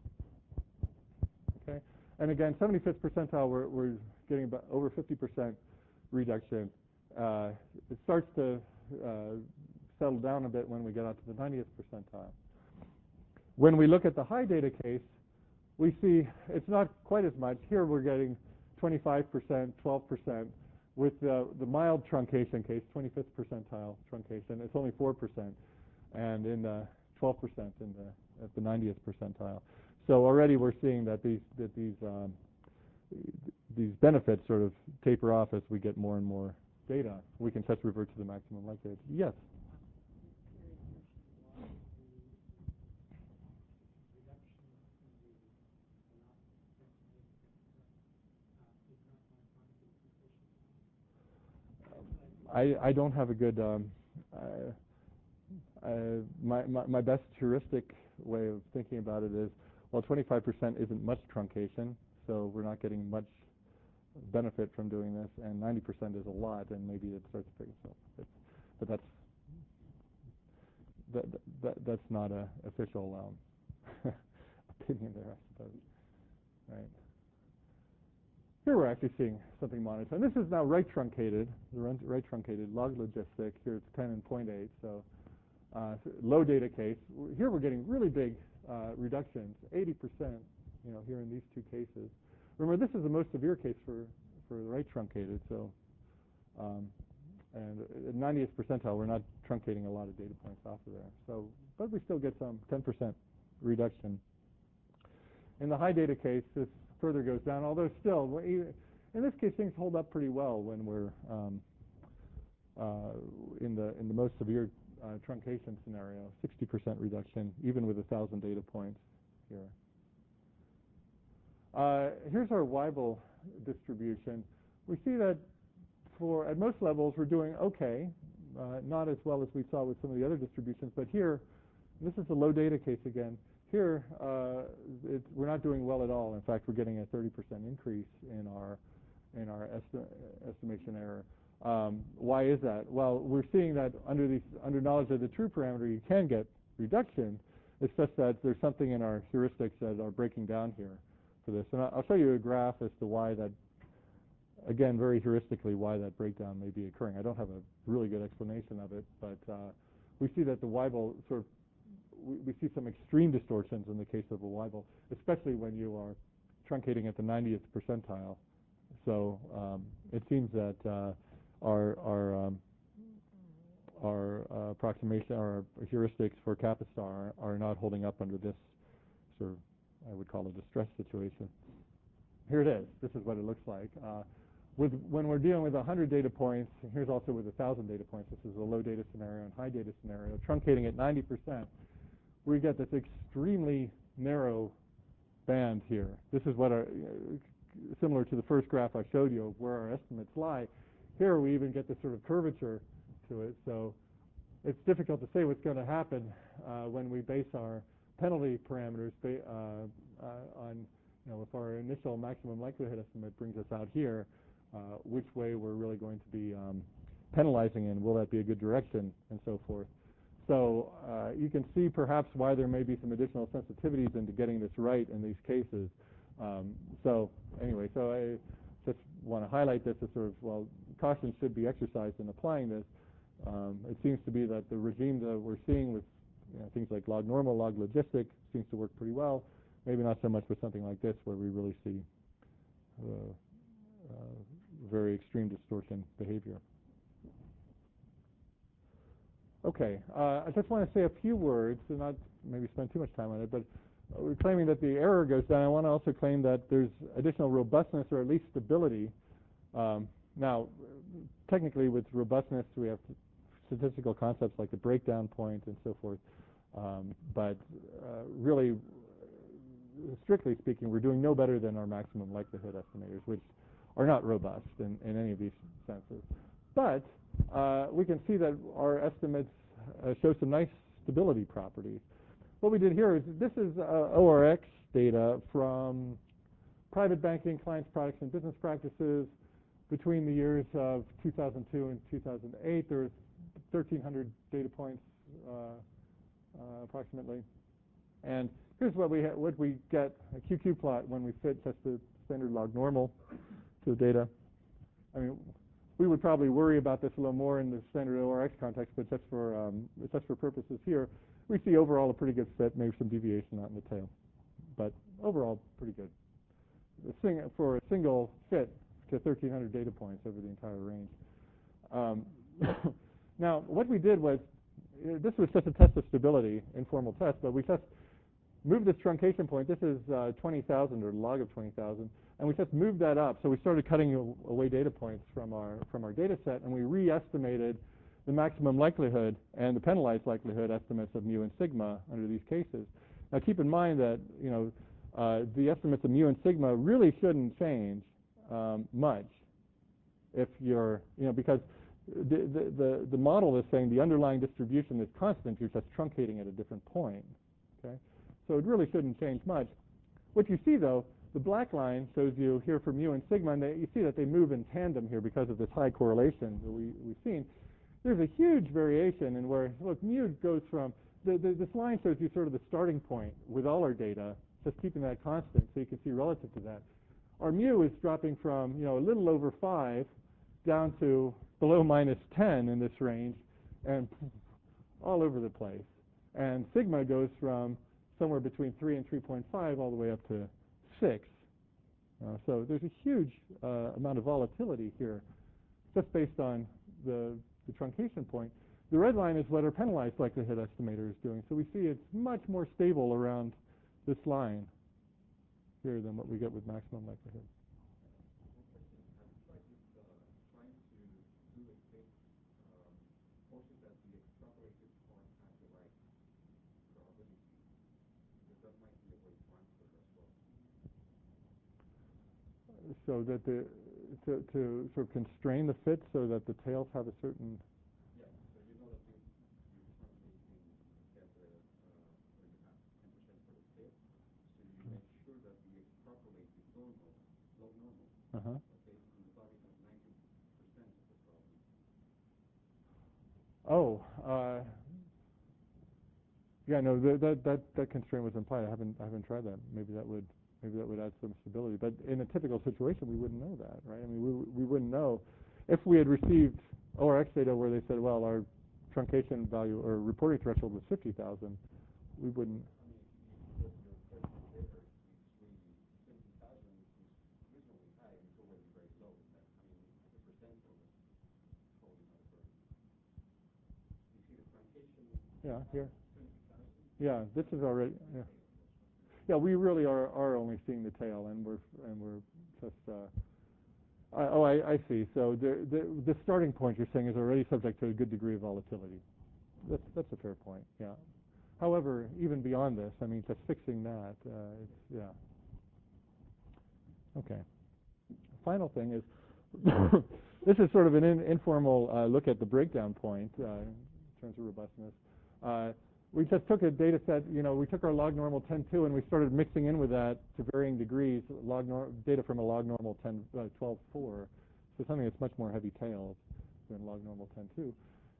Okay. And again, seventy-fifth percentile, we're, we're getting about over fifty percent reduction. Uh, it starts to uh, settle down a bit when we get out to the ninetieth percentile. When we look at the high data case, we see it's not quite as much. Here we're getting twenty-five percent, twelve percent. With the, the mild truncation case, twenty-fifth percentile truncation, it's only four percent. And in the twelve percent in the, at the ninetieth percentile. So already we're seeing that these, that these, um, these benefits sort of taper off as we get more and more data. We can just revert to the maximum likelihood. Yes? I, I don't have a good, um, uh, uh, my, my, my best heuristic way of thinking about it is, well, twenty-five percent isn't much truncation, so we're not getting much benefit from doing this, and ninety percent is a lot, and maybe it starts to pick itself. But, but that's that, that that's not an official um, opinion there, I suppose. Right. Here we're actually seeing something monotone. This is now right truncated, the right truncated log logistic. Here it's ten and zero point eight, so uh, low data case. Here we're getting really big uh, reductions, eighty percent. You know, here in these two cases. Remember, this is the most severe case for for the right truncated. So, um, and at ninetieth percentile, we're not truncating a lot of data points off of there. So, but we still get some ten percent reduction. In the high data case, this further goes down, although still, in this case, things hold up pretty well when we're um, uh, in the in the most severe uh, truncation scenario, sixty percent reduction, even with one thousand data points here. Uh, here's our Weibull distribution. We see that for at most levels, we're doing okay, uh, not as well as we saw with some of the other distributions, but here, this is a low data case again. Here, uh, it, we're not doing well at all. In fact, we're getting a thirty percent increase in our in our esti estimation error. Um, why is that? Well, we're seeing that under these under knowledge of the true parameter, you can get reduction, It's just that there's something in our heuristics that are breaking down here for this. And I'll show you a graph as to why that, again, very heuristically, why that breakdown may be occurring. I don't have a really good explanation of it, but uh, we see that the Weibull sort of, we, we see some extreme distortions in the case of a Weibull, especially when you are truncating at the ninetieth percentile. So um, it seems that uh, our, our um, our uh, approximation, our heuristics for kappa star are not holding up under this sort of, I would call it a stress situation. Here it is. This is what it looks like. Uh, with, when we're dealing with one hundred data points, here's also with one thousand data points. This is a low data scenario and high data scenario. Truncating at ninety percent, we get this extremely narrow band here. This is what our, uh, similar to the first graph I showed you of where our estimates lie. Here we even get this sort of curvature to it, so it's difficult to say what's going to happen uh, when we base our penalty parameters uh, uh, on, you know, if our initial maximum likelihood estimate brings us out here, uh, which way we're really going to be um, penalizing in, will that be a good direction, and so forth. So uh, you can see perhaps why there may be some additional sensitivities into getting this right in these cases. Um, so anyway, so I just want to highlight this as sort of, well, caution should be exercised in applying this. Um, it seems to be that the regime that we're seeing with, you know, things like log normal, log logistic seems to work pretty well. Maybe not so much with something like this where we really see uh, uh, very extreme distortion behavior. Okay, uh, I just want to say a few words and not maybe spend too much time on it, but we're claiming that the error goes down. I want to also claim that there's additional robustness or at least stability. Um, now, technically with robustness we have statistical concepts like the breakdown point and so forth, um, but uh, really, strictly speaking, we're doing no better than our maximum likelihood estimators, which are not robust in, in any of these senses. But uh, we can see that our estimates uh, show some nice stability properties. What we did here is, this is uh, O R X data from private banking, clients, products, and business practices between the years of two thousand two and two thousand eight. There's thirteen hundred data points uh, uh, approximately. And here's what we, what we get, a Q Q plot when we fit just the standard log normal to the data. I mean, we would probably worry about this a little more in the standard O R X context, but just for, um, just for purposes here, we see overall a pretty good fit, maybe some deviation out in the tail. But overall, pretty good. The sing for a single fit to thirteen hundred data points over the entire range. Um, now, what we did was, uh, this was just a test of stability, informal test, but we just moved this truncation point. This is uh, twenty thousand, or log of twenty thousand, and we just moved that up. So we started cutting away data points from our from our data set, and we re-estimated the maximum likelihood and the penalized likelihood estimates of mu and sigma under these cases. Now, keep in mind that, you know, uh, the estimates of mu and sigma really shouldn't change um, much if you're, you know, because the, the the the model is saying the underlying distribution is constant. You're just truncating at a different point. Okay. So it really shouldn't change much. What you see, though, the black line shows you here for mu and sigma, and they, you see that they move in tandem here because of this high correlation that we, we've seen. There's a huge variation in where, look, mu goes from, the, the, this line shows you sort of the starting point with all our data, just keeping that constant so you can see relative to that. Our mu is dropping from, you know, a little over five down to below minus ten in this range, and all over the place. And sigma goes from somewhere between three and three point five all the way up to six. Uh, so there's a huge uh, amount of volatility here just based on the, the truncation point. The red line is what our penalized likelihood estimator is doing. So we see it's much more stable around this line here than what we get with maximum likelihood. So that the to, to sort of constrain the fit so that the tails have a certain. Yeah. So you know that you you truncating at the uh, ten percent for the tail. So you make sure that you extrapolate the normal, log normal. Uh-huh. Okay. And the body has ninety percent of the problem. Oh. Uh, Yeah, no, th- that that that constraint was implied. I haven't I haven't tried that. Maybe that would maybe that would add some stability. But in a typical situation, we wouldn't know that, right? I mean, we we wouldn't know if we had received O R X data where they said, well, our truncation value or reporting threshold was fifty thousand. We wouldn't. I mean, if you put your threshold there, it's really fifty thousand is reasonably high, and it's already very low. That, I mean, as a percent of it, probably not very. You see the truncation. Yeah, here. twenty thousand. Yeah, this is already. Yeah. Yeah, we really are, are only seeing the tail, and we're and we're just. Uh, I, oh, I, I see. So the, the the starting point you're saying is already subject to a good degree of volatility. That's that's a fair point. Yeah. However, even beyond this, I mean, just fixing that, uh, it's yeah. Okay. Final thing is, this is sort of an in, informal uh, look at the breakdown point uh, in terms of robustness. Uh, we just took a data set, you know, we took our log normal ten two and we started mixing in with that to varying degrees, log nor data from a log normal ten, uh, twelve four, so something that's much more heavy tailed than log normal ten two.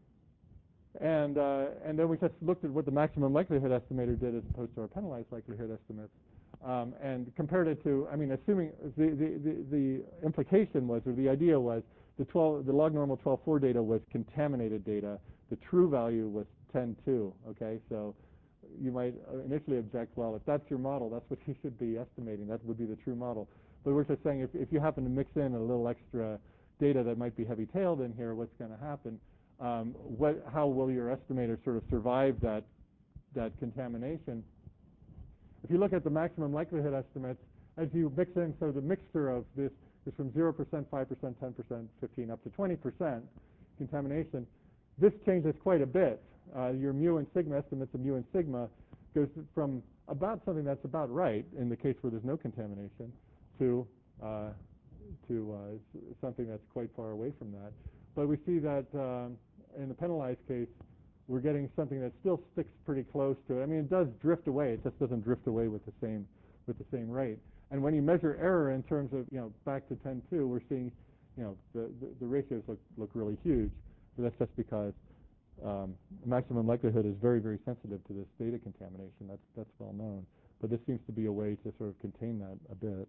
And, uh, and then we just looked at what the maximum likelihood estimator did as opposed to our penalized likelihood estimates. Um, and compared it to, I mean, assuming the, the, the, the implication was, or the idea was, the, twelve, the log normal twelve four data was contaminated data. The true value was ten two, okay? So you might initially object, well, if that's your model, that's what you should be estimating. That would be the true model. But we're just saying if, if you happen to mix in a little extra data that might be heavy-tailed in here, what's going to happen? Um, what, how will your estimator sort of survive that, that contamination? If you look at the maximum likelihood estimates, as you mix in, so the mixture of this is from zero percent, five percent, ten percent, fifteen, up to twenty percent contamination. This changes quite a bit. Uh, your mu and sigma estimates of mu and sigma goes from about something that's about right in the case where there's no contamination to, uh, to uh, something that's quite far away from that. But we see that um, in the penalized case, we're getting something that still sticks pretty close to it. I mean, it does drift away. It just doesn't drift away with the same with the same rate. And when you measure error in terms of, you know, back to ten two, we're seeing, you know, the, the, the ratios look, look really huge. But that's just because um, maximum likelihood is very, very sensitive to this data contamination. That's, that's well known. But this seems to be a way to sort of contain that a bit.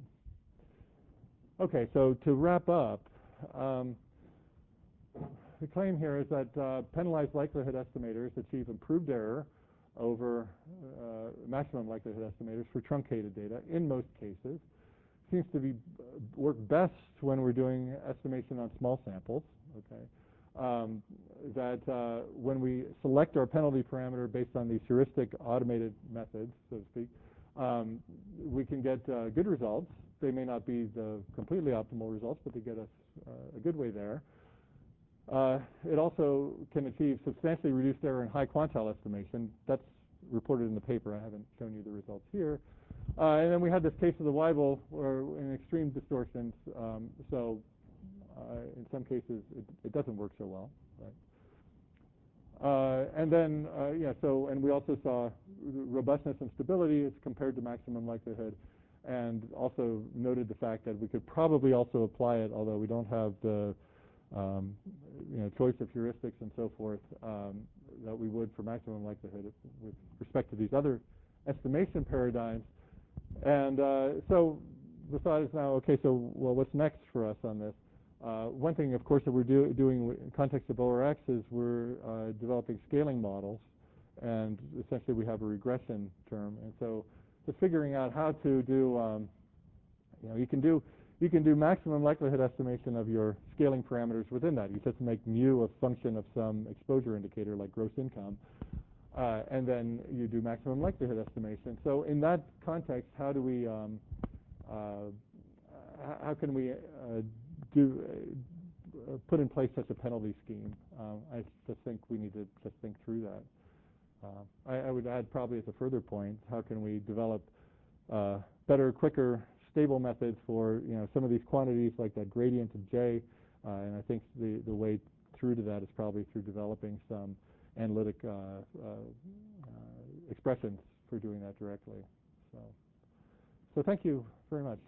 Okay, so to wrap up, um, the claim here is that uh, penalized likelihood estimators achieve improved error over uh, maximum likelihood estimators for truncated data in most cases. Seems to be work best when we're doing estimation on small samples. Okay, um, that uh, when we select our penalty parameter based on these heuristic automated methods, so to speak, um, we can get uh, good results. They may not be the completely optimal results, but they get us uh, a good way there. Uh, it also can achieve substantially reduced error in high quantile estimation. That's reported in the paper. I haven't shown you the results here. Uh, and then we had this case of the Weibull, where in extreme distortions, um, so uh, in some cases it, it doesn't work so well, right? Uh, and then, uh, yeah, so, and we also saw robustness and stability as compared to maximum likelihood, and also noted the fact that we could probably also apply it, although we don't have the Um, you know, choice of heuristics and so forth um, that we would for maximum likelihood with respect to these other estimation paradigms. And uh, so the thought is now, okay, so well, what's next for us on this? Uh, one thing, of course, that we're do doing in context of O R X is we're uh, developing scaling models, and essentially we have a regression term. And so just figuring out how to do, um, you know, you can do You can do maximum likelihood estimation of your scaling parameters within that. You just make mu a function of some exposure indicator like gross income, uh, and then you do maximum likelihood estimation. So in that context, how do we, um, uh, how can we uh, do uh, put in place such a penalty scheme? Um, I just think we need to just think through that. Uh, I, I would add probably as a further point, how can we develop uh, better, quicker, stable methods for, you know, some of these quantities like that gradient of J, uh, and I think the, the way through to that is probably through developing some analytic uh, uh, uh, expressions for doing that directly. So, so thank you very much.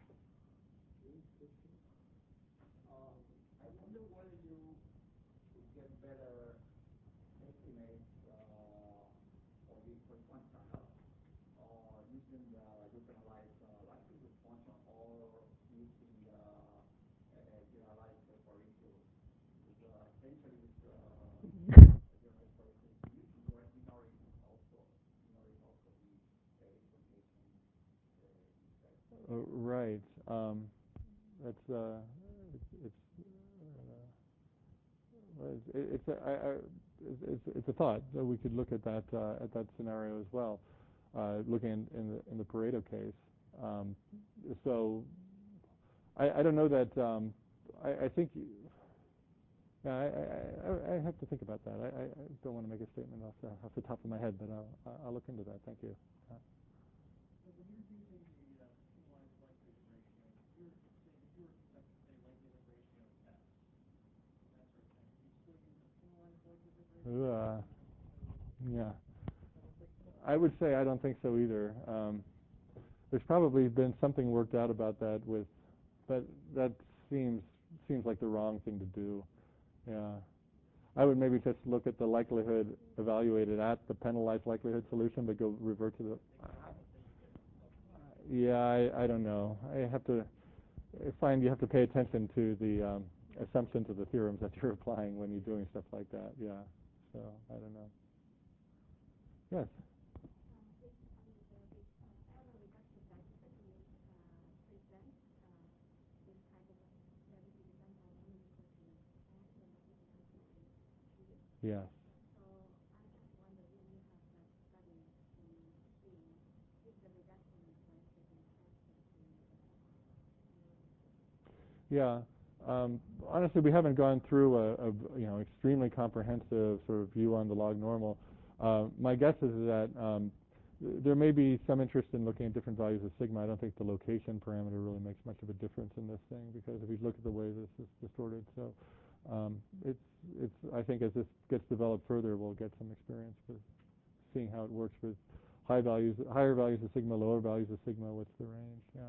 I wonder whether you get better estimates uh, for the for quantum health, or using the generalized uh, likelihood function, or using the uh, uh, generalized operator. With, uh, essentially, with uh, generalized operator solution, you are ignoring also ignoring also the uh, information uh, effect. Uh, right. Um, it's uh, it's it's, uh, well, it's it's a, I, I, it's it's a thought that we could look at that uh, at that scenario as well, uh, looking in, in the in the Pareto case. Um, so I, I don't know that um, I, I think. Yeah, I, I, I have to think about that. I, I don't want to make a statement off the, off the top of my head, but I'll, I'll look into that. Thank you. Uh, So when you're using the uh, penalized likelihood ratio, if you're saying if you were conducting say likelihood ratio tests, that sort of thing, do you still use a penalized likelihood ratio? uh, yeah. I would say I don't think so either. Um, there's probably been something worked out about that with, but that seems seems like the wrong thing to do. Yeah. I would maybe just look at the likelihood evaluated at the penalized likelihood solution, but go revert to the. Uh, yeah, I, I don't know. I have to I find you have to pay attention to the um, assumptions of the theorems that you're applying when you're doing stuff like that. Yeah. So I don't know. Yes. Yes. Yeah. Um, honestly, we haven't gone through a, a you know extremely comprehensive sort of view on the log normal. Uh, my guess is that um, th- there may be some interest in looking at different values of sigma. I don't think the location parameter really makes much of a difference in this thing, because if you look at the way this is distorted, so um, it's it's. I think as this gets developed further, we'll get some experience with seeing how it works with high values, higher values of sigma, lower values of sigma. What's the range? Yeah.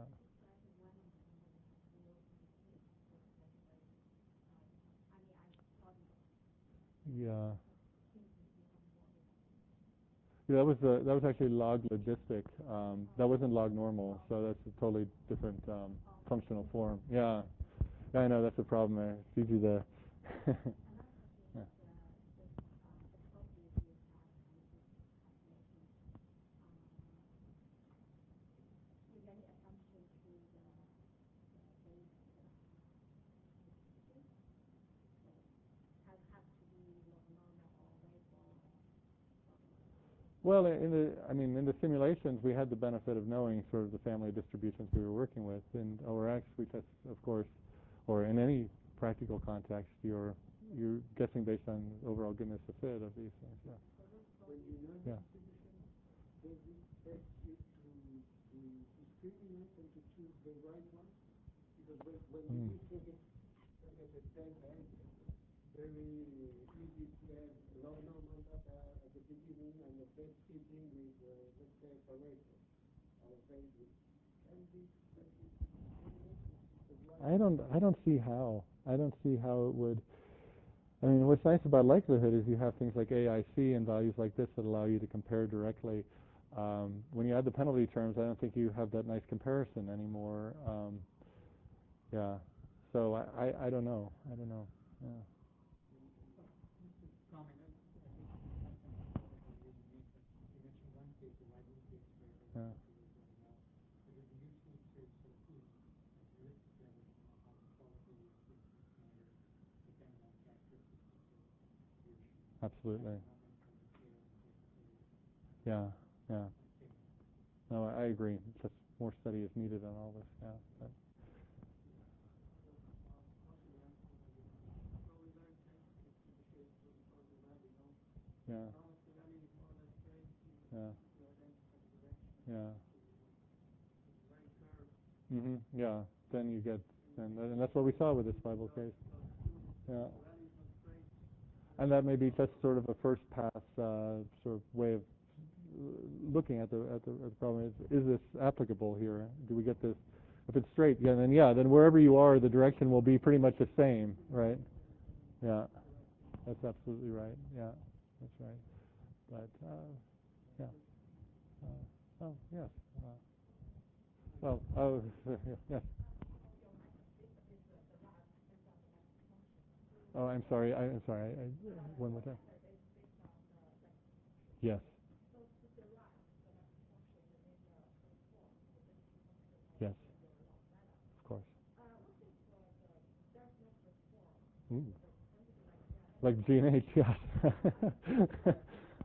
Yeah. Yeah, that was the, that was actually log logistic. Um, that wasn't log normal, so that's a totally different um, functional form. Yeah. Yeah, I know that's a problem there. It's easy to. Yeah. Well, in the, I mean, in the simulations, we had the benefit of knowing sort of the family of distributions we were working with. In O R X, we test, of course, or in any practical context, you're you're guessing based on overall goodness of fit of these things. Yeah. When you learn Yeah. distribution, does it take you to, to discriminate and to choose the right one? Because when, when Mm. you think it, like I said, ten banks, very easy to have low normal data at the beginning and the best fitting with, uh, let's say, Pareto. Or very good. Can be slightly discriminated? I don't I don't see how. I don't see how it would. I mean, what's nice about likelihood is you have things like A I C and values like this that allow you to compare directly. Um, when you add the penalty terms, I don't think you have that nice comparison anymore. Um, yeah. So I, I, I don't know. I don't know. Yeah. Comment, I think something specifically you made, but you mentioned one case, the Wyden case, where the Yeah. likelihood was really low. It would be useful to sort of see, as Marissa said, how how the quality is is matter depending on characteristics of the distribution. Absolutely. Economics and the scale and capability. Yeah. Yeah. Okay. No, I, I agree. Just more study is needed on all this. Yeah. But yeah. Yeah. Yeah. Mhm. Yeah. Then you get, and, and that's what we saw with this Bible case. Yeah. And that may be just sort of a first pass uh, sort of way of looking at the at the, at the problem. Is is this applicable here? Do we get this? If it's straight, yeah, then yeah, then wherever you are, the direction will be pretty much the same, right? Yeah. That's absolutely right. Yeah, that's right. But uh, yeah. Uh, oh yes. Uh, well, oh yes. Oh, I'm sorry. I, I'm sorry. I, I, one more time. Yes. Yes. Of course. Ooh. Like G and H, yes.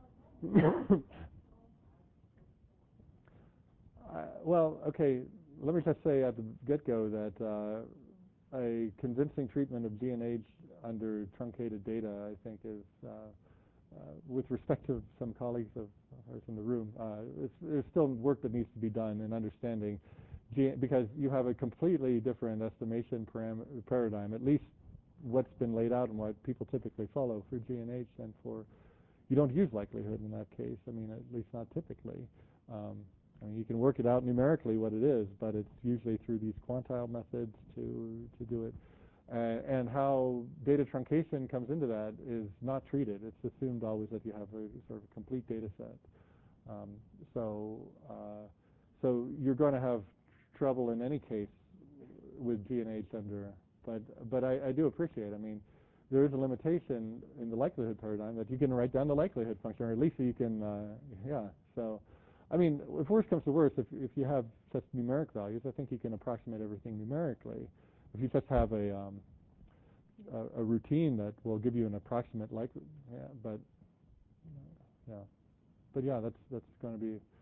Uh, well, okay. Let me just say at the get-go that uh, a convincing treatment of G N H under truncated data, I think, is, uh, uh, with respect to some colleagues of ours in the room, uh, it's, there's still work that needs to be done in understanding, G- because you have a completely different estimation param- paradigm, at least what's been laid out and what people typically follow for G N H and for, you don't use likelihood in that case, I mean, at least not typically. Um, I mean, you can work it out numerically what it is, but it's usually through these quantile methods to to do it. Uh, and how data truncation comes into that is not treated. It's assumed always that you have a sort of complete data set. Um, so uh, so you're going to have trouble in any case with G and H under. But but I, I do appreciate. I mean, there is a limitation in the likelihood paradigm that you can write down the likelihood function, or at least you can. Uh, yeah. So. I mean, if worse comes to worse, if if you have such numeric values, I think you can approximate everything numerically. If you just have a um, a, a routine that will give you an approximate likely, yeah, but yeah, but yeah, that's that's going to be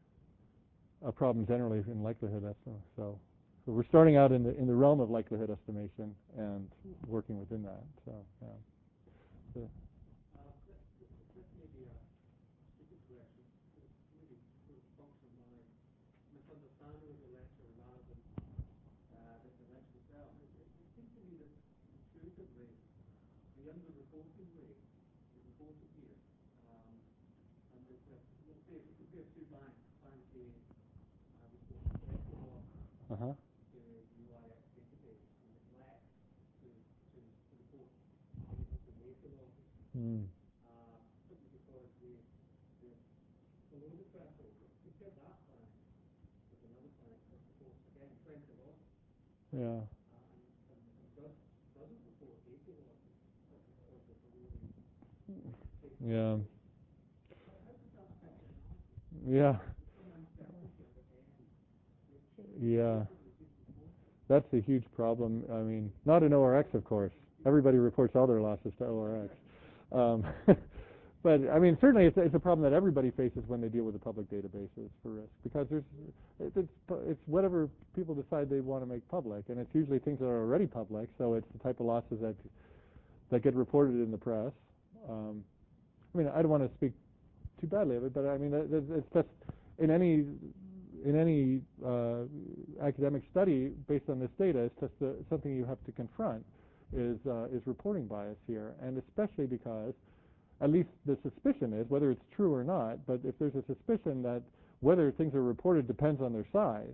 a problem generally in likelihood estimation. So, so we're starting out in the in the realm of likelihood estimation and working within that. So yeah. So, Uh, this, this, this may be a stupid question. It's really sort of function my misunderstanding of the lecture rather than uh, the, the lecture itself. It, it, it seems to me that intuitively the underreporting rate is reported here. Um, and that, that, let's say if we compare two banks, Bank A uh, reports vector losses uh-huh. to the U I X database and neglects to, to, to report any information losses. Mm. Uh, simply because the, the below the threshold, compare that bank with another bank that reports again twenty losses. Yeah. Uh, and, and, and does, doesn't report eighty losses because of the way they take Yeah. How, how does that affect the analysis? Yeah. There's some uncertainty at the end, which Yeah. probably should be reported. That's a huge problem. I mean, not in O R X, of course. Everybody reports all their losses to O R X. Um, but I mean, certainly it's, it's a problem that everybody faces when they deal with the public databases for risk, because there's it's it's whatever people decide they want to make public, and it's usually things that are already public. So it's the type of losses that that get reported in the press. Um, I mean, I don't want to speak too badly of it, but I mean, it's just in any in any uh, academic study based on this data, it's just uh, something you have to confront is uh, is reporting bias here, and especially because at least the suspicion is, whether it's true or not, but if there's a suspicion that whether things are reported depends on their size,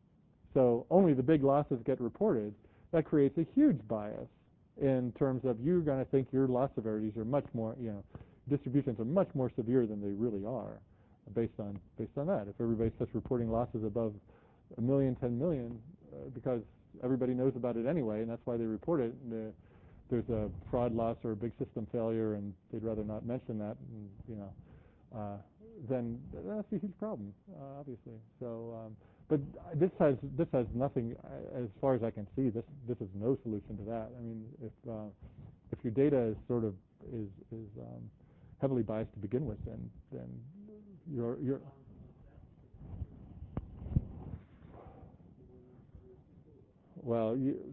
so only the big losses get reported, that creates a huge bias in terms of you're going to think your loss severities are much more, you know, distributions are much more severe than they really are, based on based on that. If everybody's just reporting losses above a million, ten million, uh, because everybody knows about it anyway, and that's why they report it. And, uh, there's a fraud loss or a big system failure, and they'd rather not mention that, and, you know, uh, then that's a huge problem, uh, obviously. So, um, but this has this has nothing, as far as I can see. This this is no solution to that. I mean, if uh, if your data is sort of is is um, heavily biased to begin with, then then you're you're well you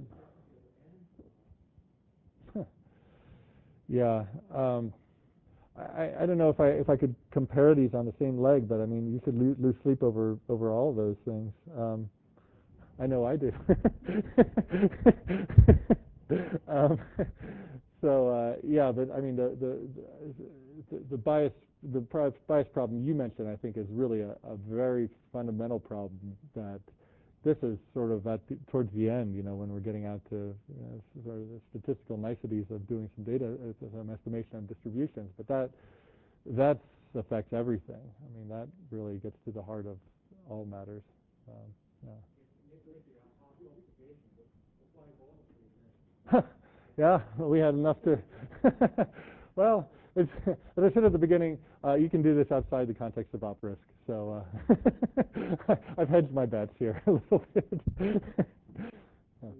yeah. Um, I, I don't know if I if I could compare these on the same leg, but I mean, you could lose, lose sleep over over all of those things. Um, I know I do. um, so uh, yeah, but I mean, the the the, the bias the bias problem you mentioned, I think, is really a, a very fundamental problem that this is sort of at the, towards the end, you know, when we're getting out to you know, sort of the statistical niceties of doing some data, uh, some estimation of distributions. But that that affects everything. I mean, that really gets to the heart of all matters. Um, yeah. Yeah, we had enough to. Well, it's, as I said at the beginning, uh, you can do this outside the context of op risk. So uh, I've hedged my bets here a little bit. Yeah.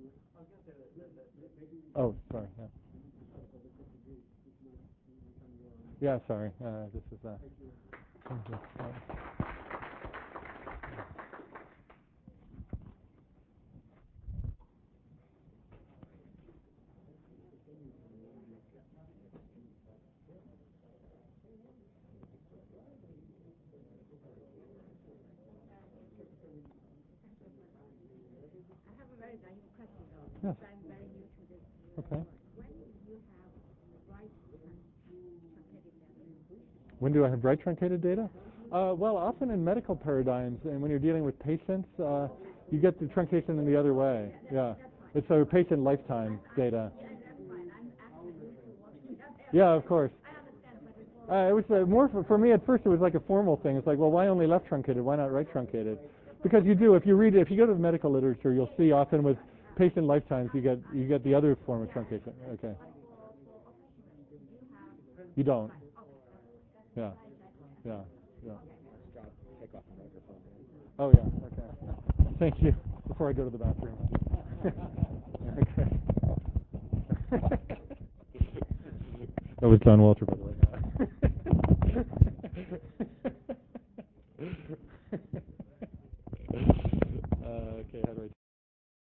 Oh, sorry. Yeah, yeah sorry. Uh, this is. Uh, Yes. I'm very new to this. Okay. When you have right truncated data? When do I have right truncated data? Uh, well, often in medical paradigms, and when you're dealing with patients, uh, you get the truncation in the other way. Yeah, it's a patient lifetime data. Yeah, of course. Uh, it was uh, more for, for me at first. It was like a formal thing. It's like, well, why only left truncated? Why not right truncated? Because you do. If you read, if you go to the medical literature, you'll see often with patient lifetimes you get you get the other form of truncation. Okay. You don't. Yeah. Yeah. Yeah. Oh yeah. Okay. Thank you. Before I go to the bathroom. Okay. That was John Walter, by the way.